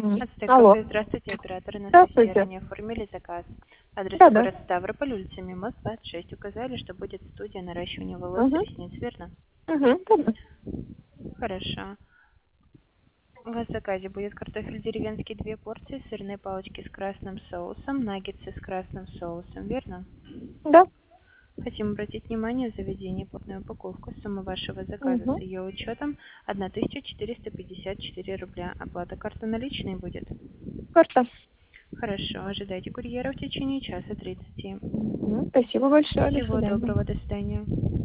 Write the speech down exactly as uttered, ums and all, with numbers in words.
Мгм. Ацтек Алло. кафе. Здравствуйте, операторы. На связи Здравствуйте. ранее оформили заказ. Адрес Да, да. город Ставрополь, улица Мимоз, двадцать шесть. Указали, что будет студия наращивания волос и Угу. ресниц, верно? Угу. Хорошо. У вас в заказе будет картофель деревенский, две порции, сырные палочки с красным соусом, наггетсы с красным соусом, верно? Да. Хотим обратить внимание в заведении плотную упаковку. Сумма вашего заказа с Угу. ее учетом тысяча четыреста пятьдесят четыре рубля. Оплата карты наличной будет? Карта. Хорошо, ожидайте курьера в течение часа тридцати. Мгм. Спасибо большое. До Всего свидания. доброго, до свидания.